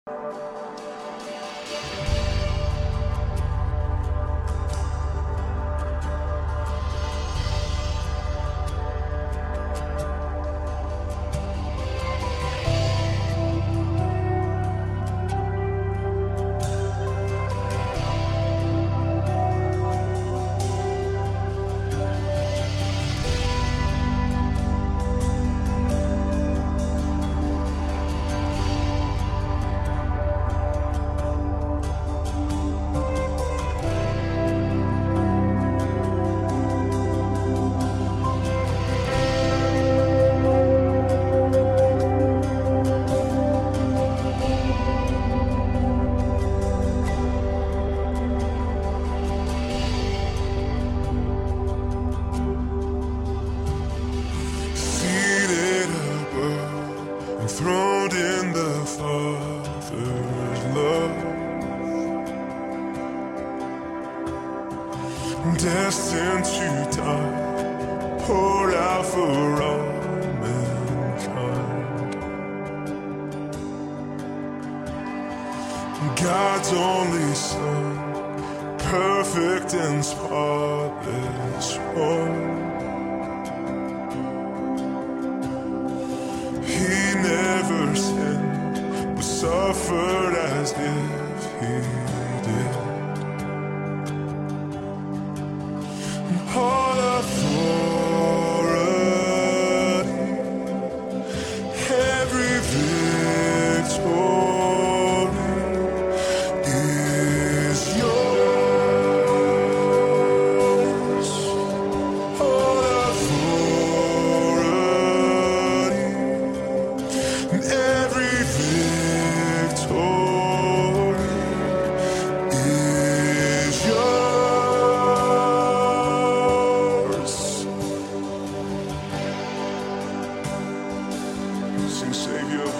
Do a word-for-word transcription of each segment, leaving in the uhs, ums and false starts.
Enthroned in the Father's love, destined to die, poured out for all mankind. God's only Son, perfect and spotless one. He never sinned, but suffered as if he did. And all authority, every victory is yours. All authority, and every victory is yours. Sing Savior.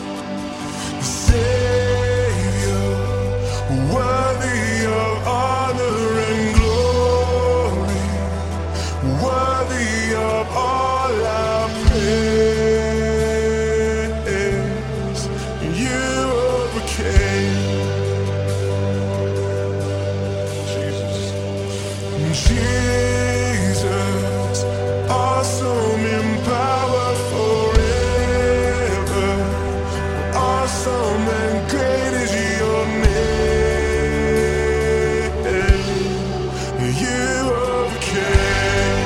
Savior, worthy of honor and glory, worthy of all our praise. You overcame, Jesus. Jesus, awesome in power forever. Awesome and great is your name. You overcame.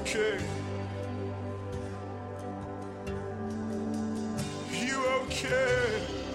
okay? You okay?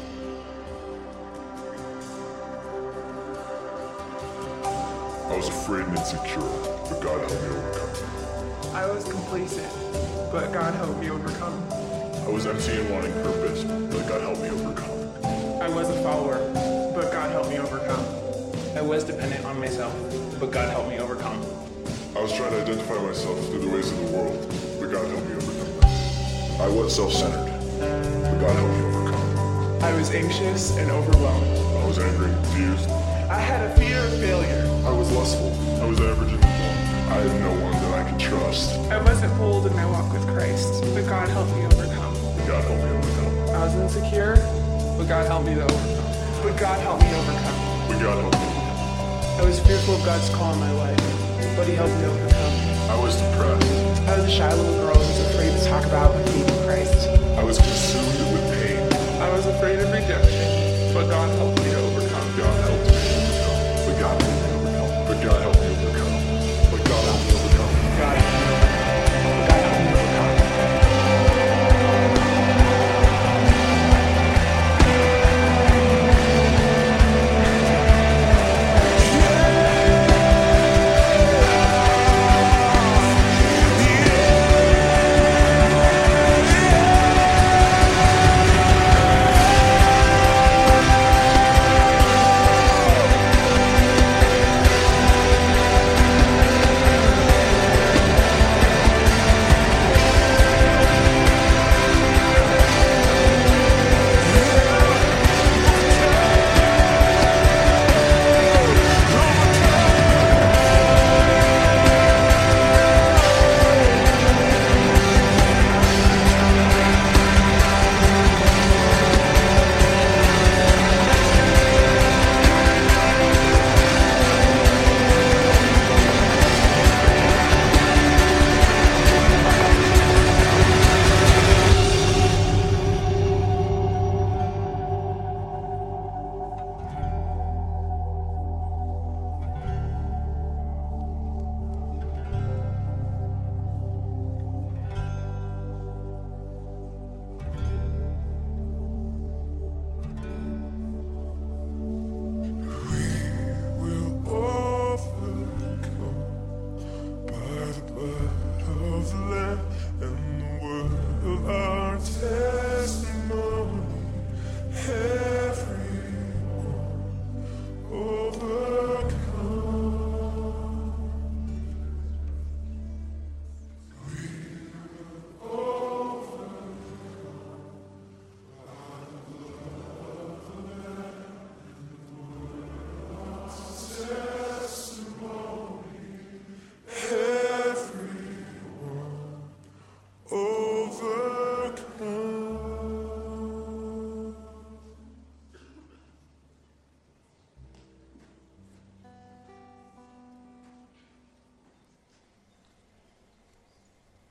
I was afraid and insecure, but God helped me overcome. I was complacent, but God helped me overcome. I was empty and wanting purpose, but God helped me overcome. I was a follower, but God helped me overcome. I was dependent on myself, but God helped me overcome. I was trying to identify myself through the ways of the world, but God helped me overcome that. I was self-centered, but God helped me overcome. I was anxious and overwhelmed. I was angry, confused. I had a fear of failure. I was lustful. I was average and wrong. I had no one that I could trust. I wasn't bold in my walk with Christ, but God helped me overcome. But God helped me overcome. I was insecure, but God helped me to overcome. But God helped me overcome. But God helped me overcome. I was fearful of God's call in my life, but He helped me overcome. I was depressed. I was a shy little girl who was afraid to talk about my faith in Christ. I was consumed with pain. I was afraid of rejection, but God helped me to